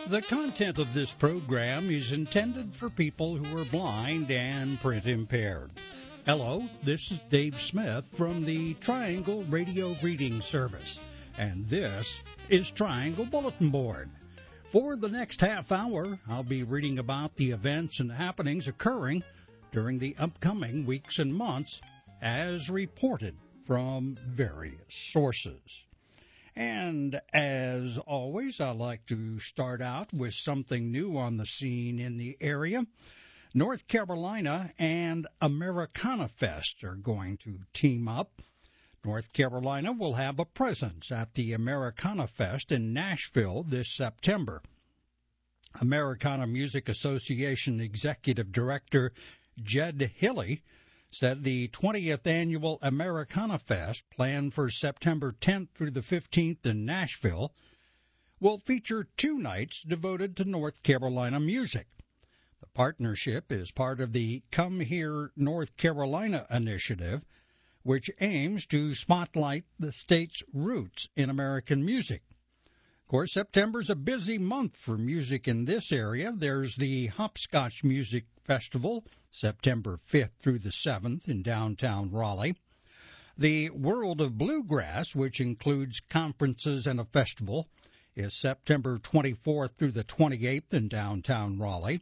The content of this program is intended for people who are blind and print impaired. Hello, this is Dave Smith from the Triangle Radio Reading Service, and this is Triangle Bulletin Board. For the next half hour, I'll be reading about the events and happenings occurring during the upcoming weeks and months as reported from various sources. And as always, I like to start out with something new on the scene in the area. North Carolina and Americana Fest are going to team up. North Carolina will have a presence at the Americana Fest in Nashville this September. Americana Music Association Executive Director Jed Hilley said the 20th Annual Americana Fest, planned for September 10th through the 15th in Nashville, will feature 2 nights devoted to North Carolina music. The partnership is part of the Come Here North Carolina initiative, which aims to spotlight the state's roots in American music. Of course, September's a busy month for music in this area. There's the Hopscotch Music Festival, September 5th through the 7th in downtown Raleigh. The World of Bluegrass, which includes conferences and a festival, is September 24th through the 28th in downtown Raleigh.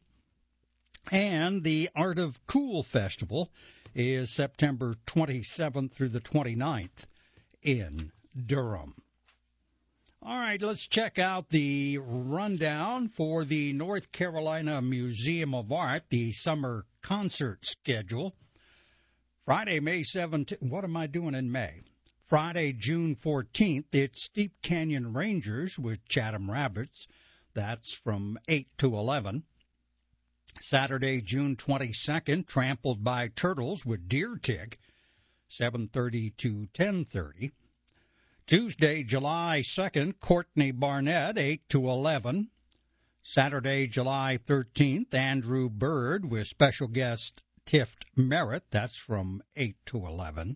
And the Art of Cool Festival is September 27th through the 29th in Durham. All right, let's check out the rundown for the North Carolina Museum of Art, the summer concert schedule. Friday, May 17th. What am I doing in May? Friday, June 14th, it's Steep Canyon Rangers with Chatham Rabbits. That's from 8 to 11. Saturday, June 22nd, Trampled by Turtles with Deer Tick, 7:30 to 10:30. Tuesday, July 2nd, Courtney Barnett, 8 to 11. Saturday, July 13th, Andrew Bird with special guest Tift Merritt. That's from 8 to 11.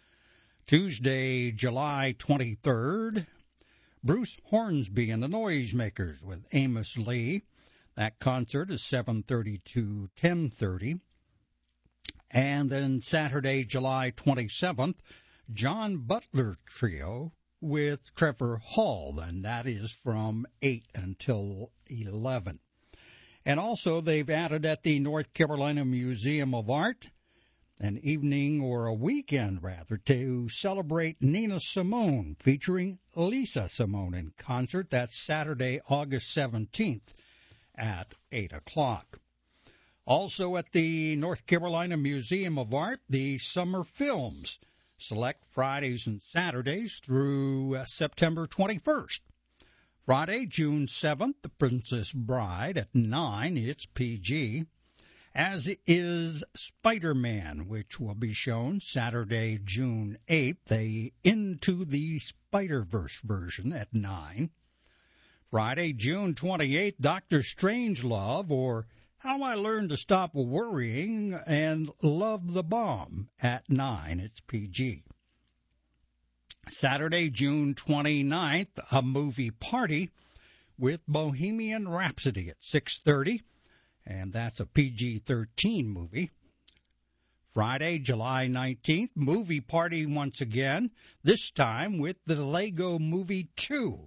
Tuesday, July 23rd, Bruce Hornsby and the Noisemakers with Amos Lee. That concert is 7:30 to 10:30. And then Saturday, July 27th, John Butler Trio with Trevor Hall, and that is from 8 until 11. And also they've added at the North Carolina Museum of Art an evening or a weekend, rather, to celebrate Nina Simone, featuring Lisa Simone in concert. That's Saturday, August 17th at 8 o'clock. Also at the North Carolina Museum of Art, the Summer Films. Select Fridays and Saturdays through September 21st. Friday, June 7th, The Princess Bride at 9. It's PG. As is Spider-Man, which will be shown Saturday, June 8th, the Into the Spider-Verse version at 9. Friday, June 28th, Dr. Strangelove, or How I Learned to Stop Worrying and Love the Bomb at 9. It's PG. Saturday, June 29th, A Movie Party with Bohemian Rhapsody at 6:30, and that's a PG-13 movie. Friday, July 19th, Movie Party once again, this time with the Lego Movie 2.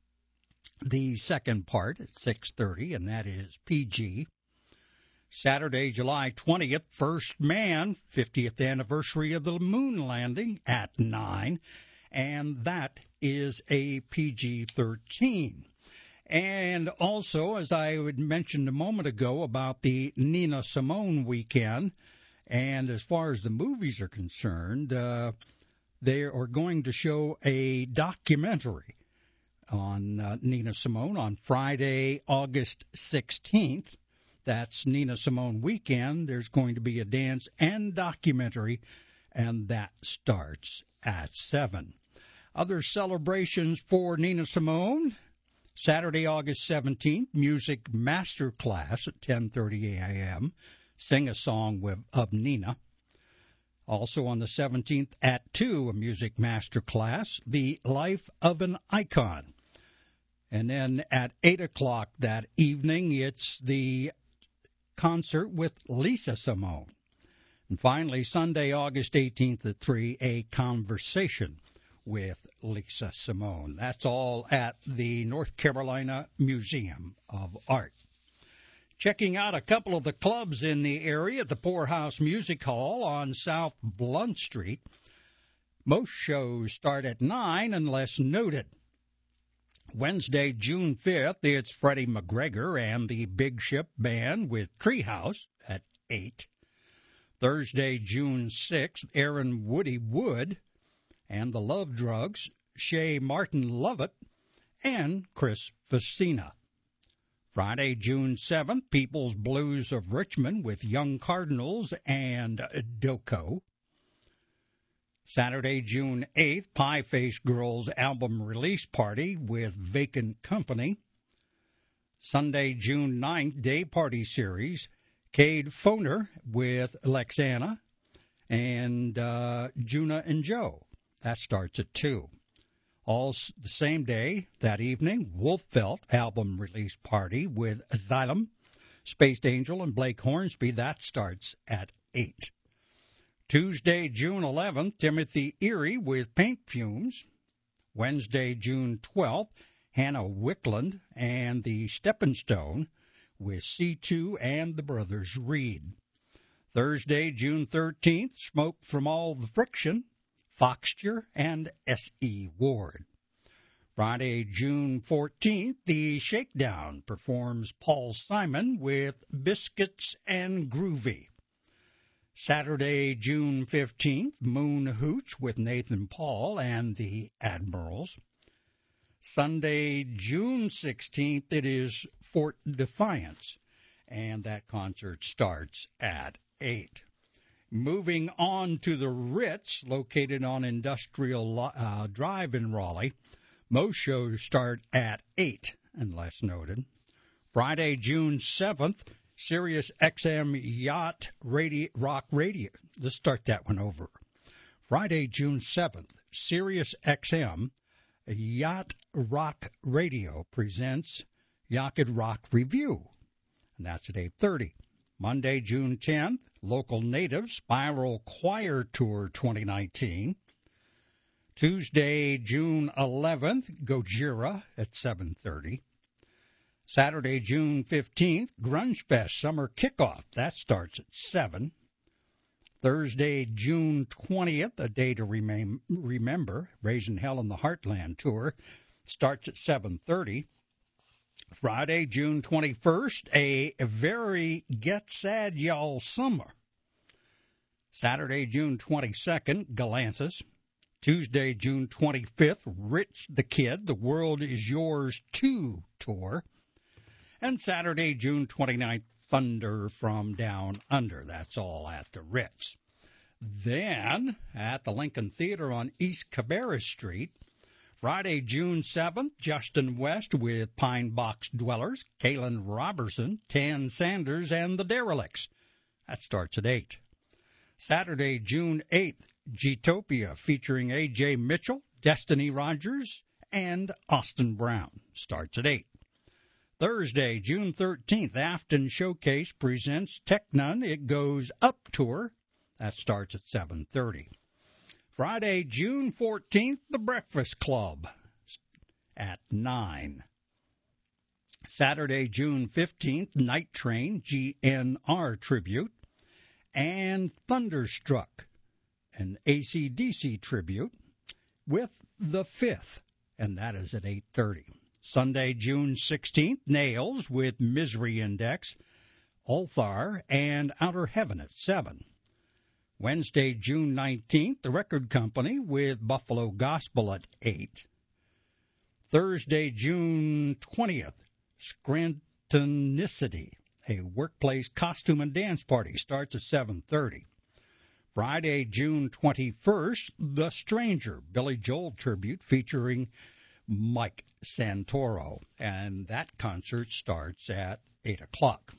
The second part at 6:30, and that is PG. Saturday, July 20th, First Man, 50th anniversary of the moon landing at 9, and that is a PG-13. And also, as I had mentioned a moment ago about the Nina Simone weekend, and as far as the movies are concerned, they are going to show a documentary on Nina Simone on Friday, August 16th. That's Nina Simone weekend. There's going to be a dance and documentary, and that starts at 7. Other celebrations for Nina Simone: Saturday, August 17th, Music Masterclass at 10:30 a.m. Sing a song of Nina. Also on the 17th at 2, a music masterclass, The Life of an Icon. And then at 8 o'clock that evening, it's the concert with Lisa Simone. And finally, Sunday, August 18th at 3, a conversation with Lisa Simone. That's all at the North Carolina Museum of Art. Checking out a couple of the clubs in the area, the Poorhouse Music Hall on South Blunt Street. Most shows start at 9 unless noted. Wednesday, June 5th, it's Freddie McGregor and the Big Ship Band with Treehouse at 8. Thursday, June 6th, Aaron Woody Wood and the Love Drugs, Shay Martin Lovett, and Chris Facina. Friday, June 7th, People's Blues of Richmond with Young Cardinals and Doko. Saturday, June 8th, Pie Face Girls album release party with Vacant Company. Sunday, June 9th, day party series, Cade Foner with Lexana and Juna and Joe. That starts at 2. All the same day, that evening, Wolffelt album release party with Xylem, Spaced Angel, and Blake Hornsby. That starts at 8. Tuesday, June 11th, Timothy Erie with Paint Fumes. Wednesday, June 12th, Hannah Wickland and the Steppin' Stone with C2 and the Brothers Reed. Thursday, June 13th, Smoke from All the Friction, Foxture and S.E. Ward. Friday, June 14th, the Shakedown performs Paul Simon with Biscuits and Groovy. Saturday, June 15th, Moon Hooch with Nathan Paul and the Admirals. Sunday, June 16th, it is Fort Defiance, and that concert starts at 8. Moving on to the Ritz, located on Industrial Drive in Raleigh. Most shows start at 8, unless noted. Friday, June 7th, Sirius XM Yacht Rock Radio. Let's start that one over. Friday, June 7th, Sirius XM Yacht Rock Radio presents Yacht Rock Review, and that's at 8:30. Monday, June 10th, Local Native Spiral Choir Tour 2019. Tuesday, June 11th, Gojira at 7:30. Saturday, June 15th, Grunge Fest Summer Kickoff. That starts at 7. Thursday, June 20th, A Day to Remember, Raising Hell in the Heartland Tour, starts at 7:30. Friday, June 21st, A Very Get Sad Y'all Summer. Saturday, June 22nd, Galantis. Tuesday, June 25th, Rich the Kid, The World Is Yours 2 Tour. And Saturday, June 29th, Thunder from Down Under. That's all at the Ritz. Then, at the Lincoln Theater on East Cabarrus Street, Friday, June 7th, Justin West with Pine Box Dwellers, Kaylin Robertson, Tan Sanders, and the Derelicts. That starts at 8. Saturday, June 8th, Gtopia featuring A.J. Mitchell, Destiny Rogers, and Austin Brown. Starts at 8. Thursday, June 13th, Afton Showcase presents Technun It Goes Up Tour. That starts at 7:30. Friday, June 14th, The Breakfast Club at 9. Saturday, June 15th, Night Train, GNR Tribute, and Thunderstruck, an AC/DC tribute, with The Fifth, and that is at 8:30. Sunday, June 16th, Nails with Misery Index, Ulthar, and Outer Heaven at 7. Wednesday, June 19th, The Record Company with Buffalo Gospel at 8. Thursday, June 20th, Scrantonicity, a workplace costume and dance party, starts at 7:30. Friday, June 21st, The Stranger, Billy Joel tribute featuring Mike Santoro, and that concert starts at 8 o'clock.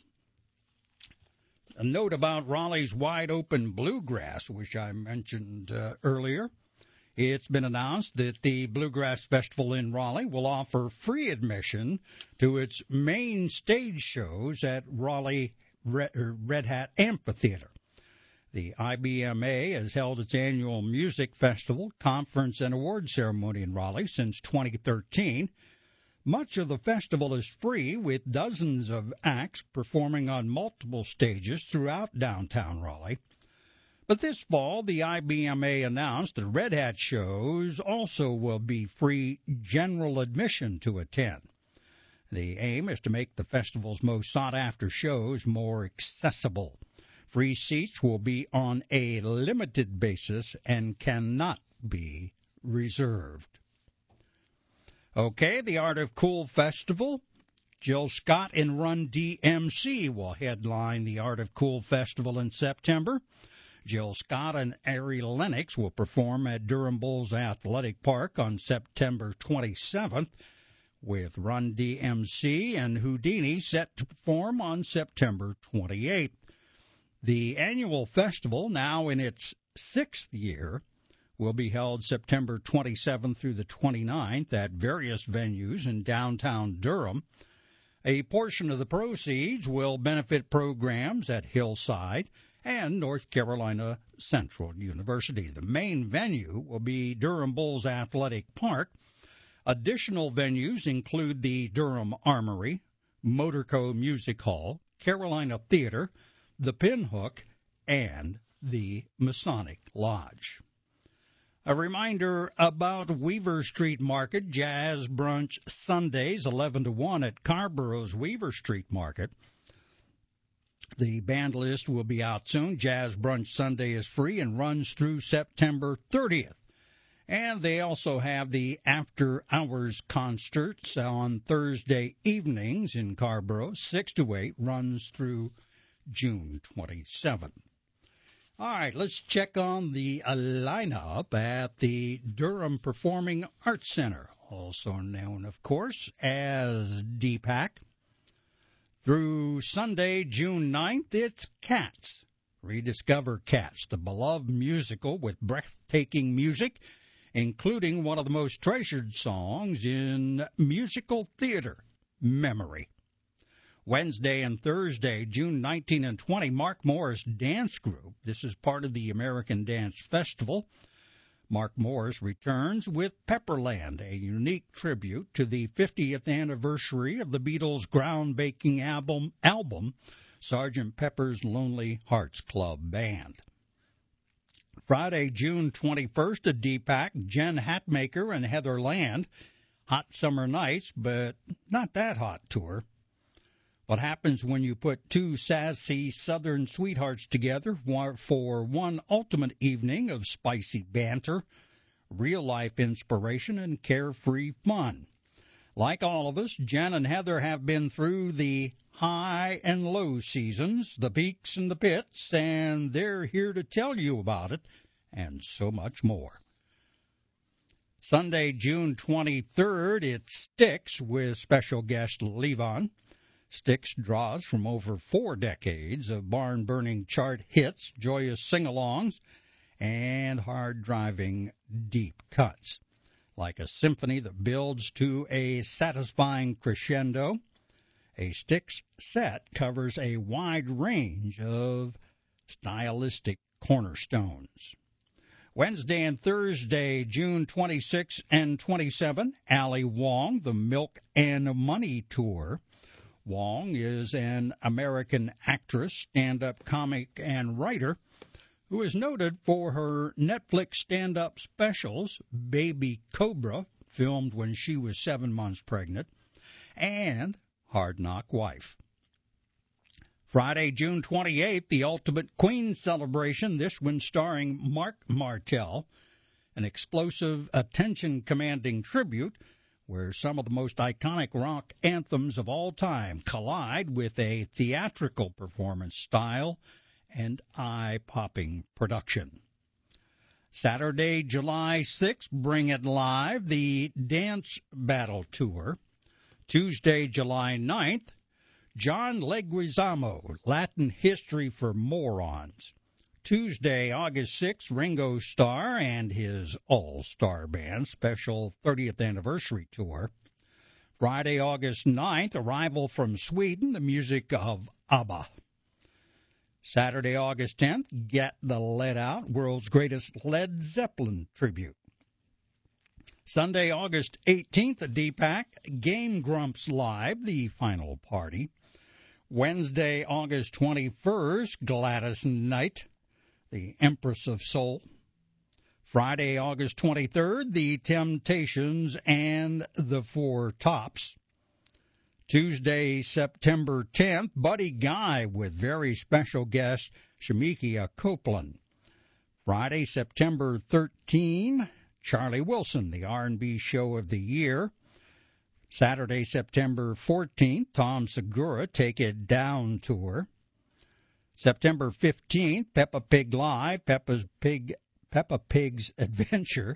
A note about Raleigh's Wide Open Bluegrass, which I mentioned earlier. It's been announced that the Bluegrass Festival in Raleigh will offer free admission to its main stage shows at Raleigh Red Hat Amphitheater. The IBMA has held its annual music festival, conference, and award ceremony in Raleigh since 2013. Much of the festival is free, with dozens of acts performing on multiple stages throughout downtown Raleigh. But this fall, the IBMA announced the Red Hat shows also will be free general admission to attend. The aim is to make the festival's most sought-after shows more accessible. Free seats will be on a limited basis and cannot be reserved. Okay, the Art of Cool Festival. Jill Scott and Run DMC will headline the Art of Cool Festival in September. Jill Scott and Ari Lennox will perform at Durham Bulls Athletic Park on September 27th, with Run DMC and Houdini set to perform on September 28th. The annual festival, now in its 6th year, will be held September 27th through the 29th at various venues in downtown Durham. A portion of the proceeds will benefit programs at Hillside and North Carolina Central University. The main venue will be Durham Bulls Athletic Park. Additional venues include the Durham Armory, Motorco Music Hall, Carolina Theater, the Pinhook, and the Masonic Lodge. A reminder about Weaver Street Market, Jazz Brunch Sundays, 11 to 1 at Carborough's Weaver Street Market. The band list will be out soon. Jazz Brunch Sunday is free and runs through September 30th. And they also have the after-hours concerts on Thursday evenings in Carborough. 6 to 8 runs through June 27th. All right, let's check on the lineup at the Durham Performing Arts Center, also known, of course, as DPAC. Through Sunday, June 9th, it's Cats. Rediscover Cats, the beloved musical with breathtaking music, including one of the most treasured songs in musical theater, Memory. Wednesday and Thursday, June 19 and 20, Mark Morris Dance Group. This is part of the American Dance Festival. Mark Morris returns with Pepperland, a unique tribute to the 50th anniversary of the Beatles' groundbreaking album, Sgt. Pepper's Lonely Hearts Club Band. Friday, June 21st at DPAC, Jen Hatmaker and Heather Land. Hot Summer Nights, but not that hot tour. What happens when you put two sassy Southern sweethearts together for one ultimate evening of spicy banter, real-life inspiration, and carefree fun? Like all of us, Jen and Heather have been through the high and low seasons, the peaks and the pits, and they're here to tell you about it and so much more. Sunday, June 23rd, it Styx with special guest Levon. Styx draws from over 4 decades of barn-burning chart hits, joyous sing-alongs, and hard-driving deep cuts. Like a symphony that builds to a satisfying crescendo, a Styx set covers a wide range of stylistic cornerstones. Wednesday and Thursday, June 26 and 27, Ali Wong, the Milk and Money Tour. Wong is an American actress, stand-up comic, and writer who is noted for her Netflix stand-up specials, Baby Cobra, filmed when she was 7 months pregnant, and Hard Knock Wife. Friday, June 28th, the Ultimate Queen celebration, this one starring Mark Martel, an explosive, attention-commanding tribute where some of the most iconic rock anthems of all time collide with a theatrical performance style and eye-popping production. Saturday, July 6th, Bring It Live, the Dance Battle Tour. Tuesday, July 9th, John Leguizamo, Latin History for Morons. Tuesday, August 6th, Ringo Starr and his All-Star Band special 30th anniversary tour. Friday, August 9th, arrival from Sweden, the music of ABBA. Saturday, August 10th, Get the Lead Out, world's greatest Led Zeppelin tribute. Sunday, August 18th, at DPAC, Game Grumps Live, the final party. Wednesday, August 21st, Gladys Knight, the Empress of Soul. Friday, August 23rd, The Temptations and the Four Tops. Tuesday, September 10th, Buddy Guy with very special guest Shemekia Copeland. Friday, September 13th, Charlie Wilson, the R&B show of the year. Saturday, September 14th, Tom Segura, Take It Down tour. September 15th, Peppa Pig Live, Peppa Pig's Adventure.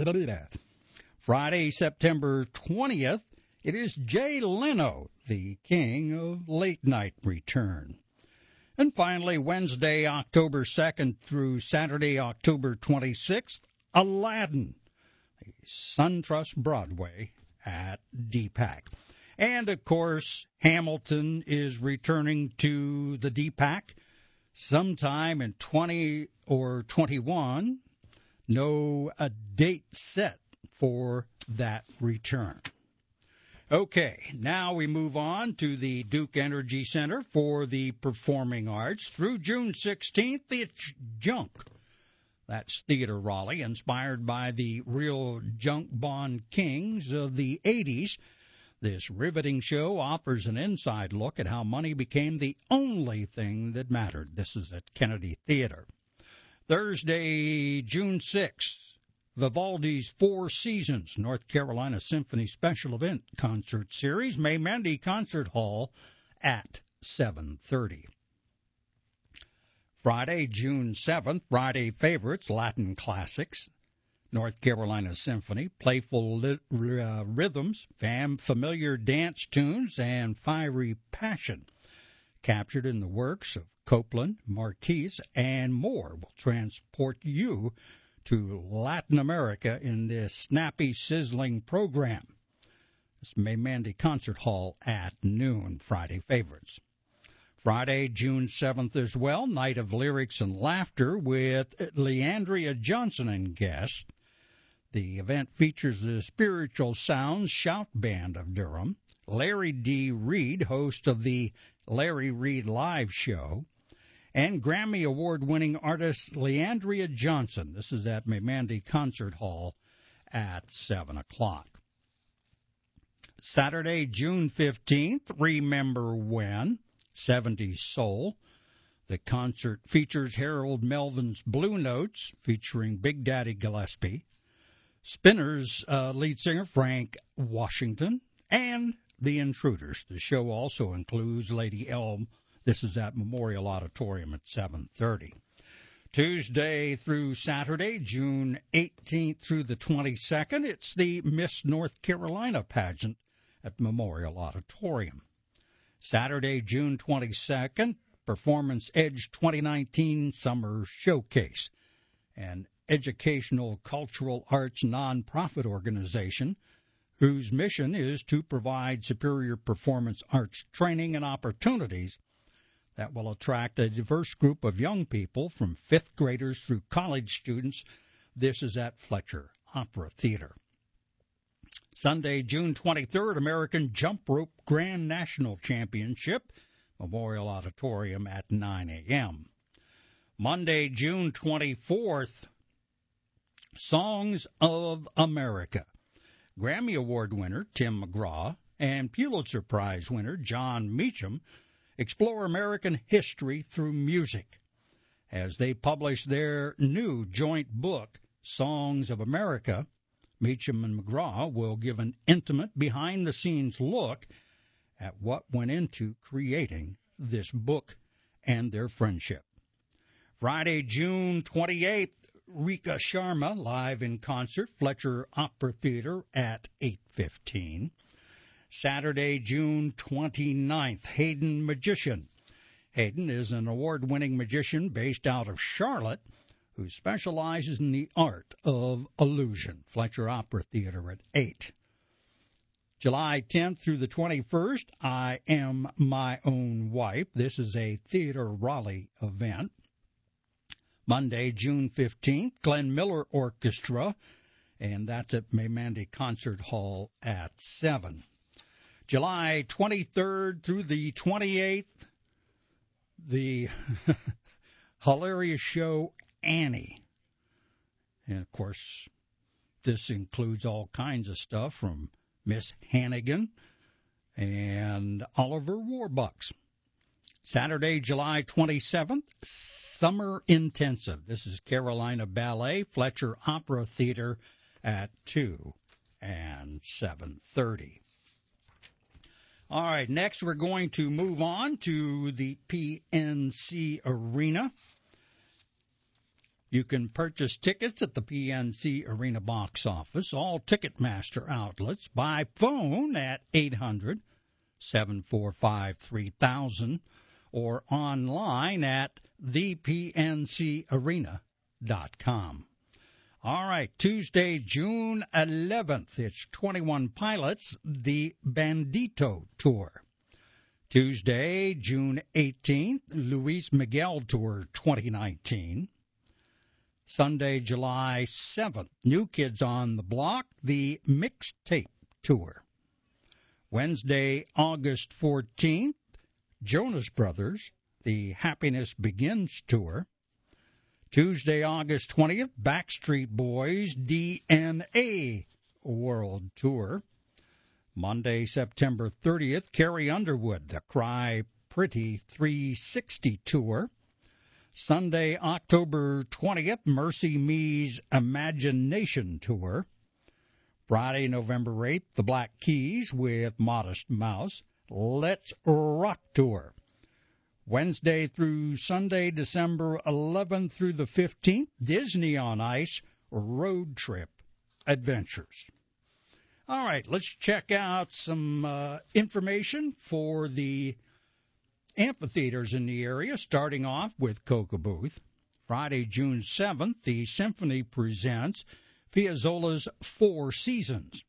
Friday, September 20th, it is Jay Leno, the king of late night return. And finally, Wednesday, October 2nd through Saturday, October 26th, Aladdin, the SunTrust Broadway at DPAC. And, of course, Hamilton is returning to the DPAC sometime in 20 or 21. No date set for that return. Okay, now we move on to the Duke Energy Center for the Performing Arts. Through June 16th, it's Junk. That's Theater Raleigh, inspired by the real junk bond kings of the 80s. This riveting show offers an inside look at how money became the only thing that mattered. This is at Kennedy Theater. Thursday, June 6th, Vivaldi's Four Seasons, North Carolina Symphony Special Event Concert Series, May Mandy Concert Hall at 7:30. Friday, June 7th, Friday Favorites, Latin Classics, North Carolina Symphony, playful rhythms, familiar dance tunes, and fiery passion captured in the works of Copland, Marquis, and more will transport you to Latin America in this snappy, sizzling program. This May Mandy Concert Hall at noon, Friday Favorites. Friday, June 7th as well, Night of Lyrics and Laughter with Leandria Johnson and guests. The event features the Spiritual Sounds Shout Band of Durham, Larry D. Reed, host of the Larry Reed Live Show, and Grammy Award-winning artist Leandria Johnson. This is at May Mandy Concert Hall at 7 o'clock. Saturday, June 15th, Remember When, 70s Soul. The concert features Harold Melvin's Blue Notes, featuring Big Daddy Gillespie, Spinners lead singer Frank Washington, and The Intruders. The show also includes Lady Elm. This is at Memorial Auditorium at 7:30. Tuesday through Saturday, June 18th through the 22nd, it's the Miss North Carolina pageant at Memorial Auditorium. Saturday, June 22nd, Performance Edge 2019 Summer Showcase, an educational cultural arts nonprofit organization whose mission is to provide superior performance arts training and opportunities that will attract a diverse group of young people from fifth graders through college students. This is at Fletcher Opera Theater. Sunday, June 23rd, American Jump Rope Grand National Championship, Memorial Auditorium at 9 a.m. Monday, June 24th, Songs of America. Grammy Award winner Tim McGraw and Pulitzer Prize winner John Meacham explore American history through music as they publish their new joint book, Songs of America. Meacham and McGraw will give an intimate, behind-the-scenes look at what went into creating this book and their friendship. Friday, June 28th, Rika Sharma live in concert, Fletcher Opera Theater at 8:15. Saturday, June 29th, Hayden Magician Hayden is an award-winning magician based out of Charlotte who specializes in the art of illusion. Fletcher Opera Theater at 8. July 10th through the 21st, I Am My Own Wife. This is a Theater Raleigh event. Monday, June 15th, Glenn Miller Orchestra, and that's at Maymandy Concert Hall at 7. July 23rd through the 28th, the hilarious show Annie. And, of course, this includes all kinds of stuff from Miss Hannigan and Oliver Warbucks. Saturday, July 27th, Summer Intensive. This is Carolina Ballet, Fletcher Opera Theater at 2 and 7:30. All right, next we're going to move on to the PNC Arena. You can purchase tickets at the PNC Arena box office, all Ticketmaster outlets, by phone at 800-745-3000 or online at thepncarena.com. All right, Tuesday, June 11th, it's 21 Pilots, the Bandito Tour. Tuesday, June 18th, Luis Miguel Tour 2019. Sunday, July 7th, New Kids on the Block, the Mixtape Tour. Wednesday, August 14th, Jonas Brothers, the Happiness Begins Tour. Tuesday, August 20th, Backstreet Boys, DNA World Tour. Monday, September 30th, Carrie Underwood, the Cry Pretty 360 Tour. Sunday, October 20th, Mercy Me's Imagination Tour. Friday, November 8th, the Black Keys with Modest Mouse, Let's Rock Tour. Wednesday through Sunday, December 11th through the 15th, Disney on Ice Road Trip Adventures. All right, let's check out some information for the amphitheaters in the area, starting off with Cocoa Friday, June 7th, the Symphony presents Piazzolla's Four Seasons.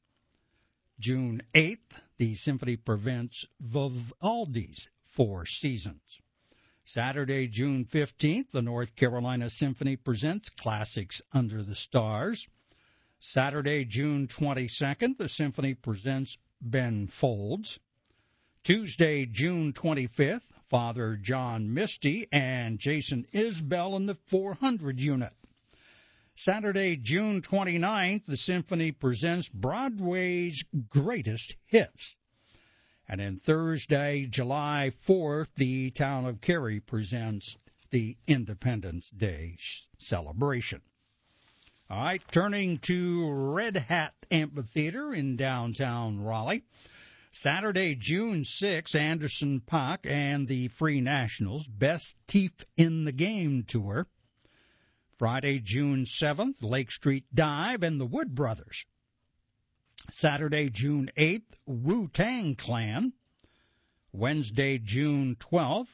June 8th, the Symphony presents Vivaldi's Four Seasons. Saturday, June 15th, the North Carolina Symphony presents Classics Under the Stars. Saturday, June 22nd, the Symphony presents Ben Folds. Tuesday, June 25th, Father John Misty and Jason Isbell in the 400 unit. Saturday, June 29th, the Symphony presents Broadway's Greatest Hits. And then Thursday, July 4th, the town of Cary presents the Independence Day celebration. All right, turning to Red Hat Amphitheater in downtown Raleigh. Saturday, June 6th, Anderson .Paak and the Free Nationals, Best Teeth in the Game Tour. Friday, June 7th, Lake Street Dive and the Wood Brothers. Saturday, June 8th, Wu-Tang Clan. Wednesday, June 12th,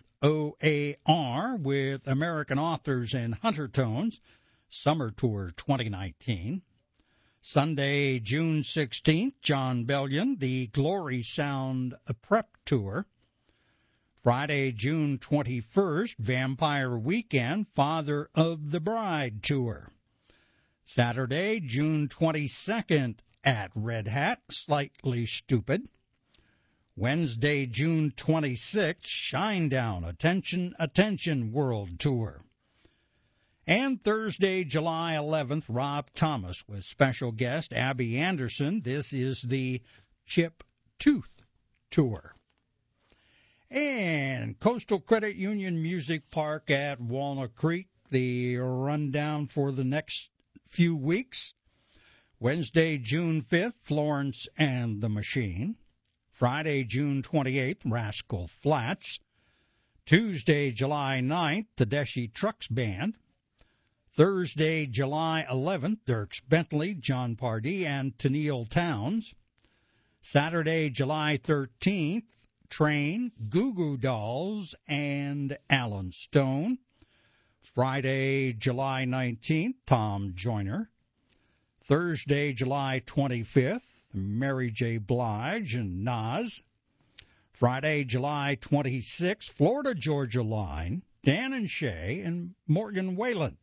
OAR with American Authors and Hunter Tones, Summer Tour 2019. Sunday, June 16th, John Bellion, the Glory Sound Prep Tour. Friday, June 21st, Vampire Weekend, Father of the Bride Tour. Saturday, June 22nd, at Red Hat, Slightly Stupid. Wednesday, June 26th, Shinedown, Attention, Attention World Tour. And Thursday, July 11th, Rob Thomas with special guest Abby Anderson. This is the Chip Tooth Tour. And Coastal Credit Union Music Park at Walnut Creek, the rundown for the next few weeks. Wednesday, June 5th, Florence and the Machine. Friday, June 28th, Rascal Flatts. Tuesday, July 9th, Tedeschi Trucks Band. Thursday, July 11th, Dierks Bentley, John Pardee, and Tennille Towns. Saturday, July 13th, Train, Goo Goo Dolls, and Alan Stone. Friday, July 19th, Tom Joyner. Thursday, July 25th, Mary J. Blige and Nas. Friday, July 26th, Florida Georgia Line, Dan and Shay and Morgan Whalen.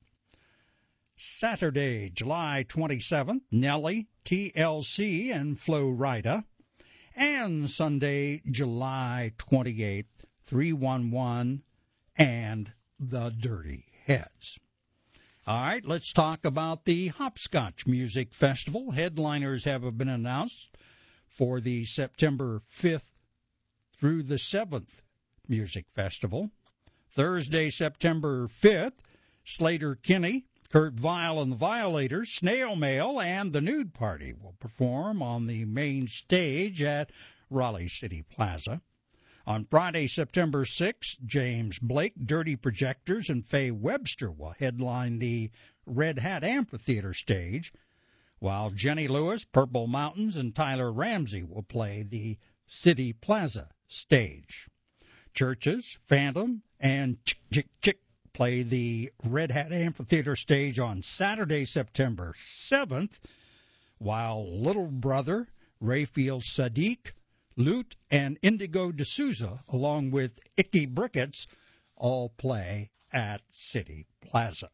Saturday, July 27th, Nelly, TLC, and Flo Rida. And Sunday, July 28th, 311 and the Dirty Heads. All right, let's talk about the Hopscotch Music Festival. Headliners have been announced for the September 5th through the 7th Music Festival. Thursday, September 5th, Slater Kinney, Kurt Vile and the Violators, Snail Mail, and the Nude Party will perform on the main stage at Raleigh City Plaza. On Friday, September 6th, James Blake, Dirty Projectors, and Faye Webster will headline the Red Hat Amphitheater stage, while Jenny Lewis, Purple Mountains, and Tyler Ramsey will play the City Plaza stage. Churches, Phantom, and Chick Chick Chick play the Red Hat Amphitheater stage on Saturday, September 7th, while Little Brother, Rayfield Sadiq, Lute, and Indigo D'Souza, along with Icky Brickets, all play at City Plaza.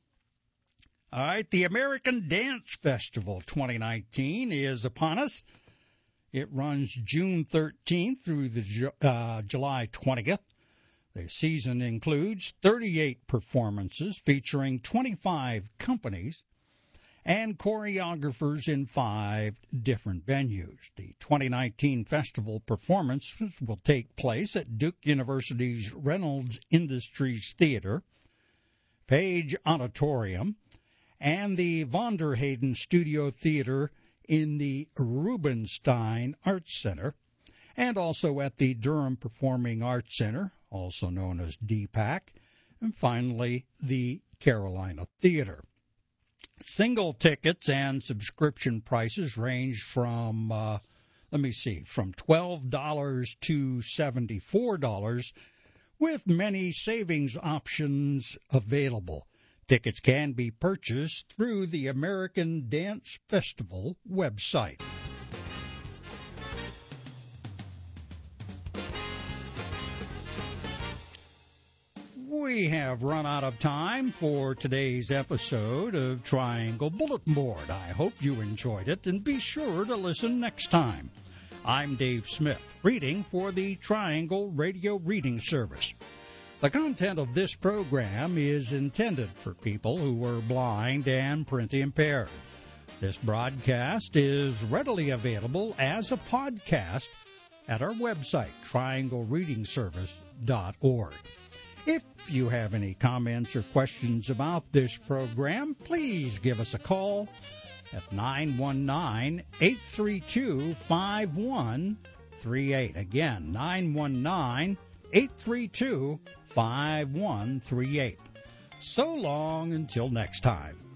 All right, the American Dance Festival 2019 is upon us. It runs June 13th through the July 20th. The season includes 38 performances featuring 25 companies and choreographers in 5 different venues. The 2019 festival performances will take place at Duke University's Reynolds Industries Theater, Page Auditorium, and the Vonderhayden Studio Theater in the Rubenstein Arts Center, and also at the Durham Performing Arts Center, also known as DPAC, and finally the Carolina Theater. Single tickets and subscription prices range from, from $12 to $74, with many savings options available. Tickets can be purchased through the American Dance Festival website. We have run out of time for today's episode of Triangle Bulletin Board. I hope you enjoyed it, and be sure to listen next time. I'm Dave Smith, reading for the Triangle Radio Reading Service. The content of this program is intended for people who are blind and print impaired. This broadcast is readily available as a podcast at our website, trianglereadingservice.org. If you have any comments or questions about this program, please give us a call at 919-832-5138. Again, 919-832-5138. So long until next time.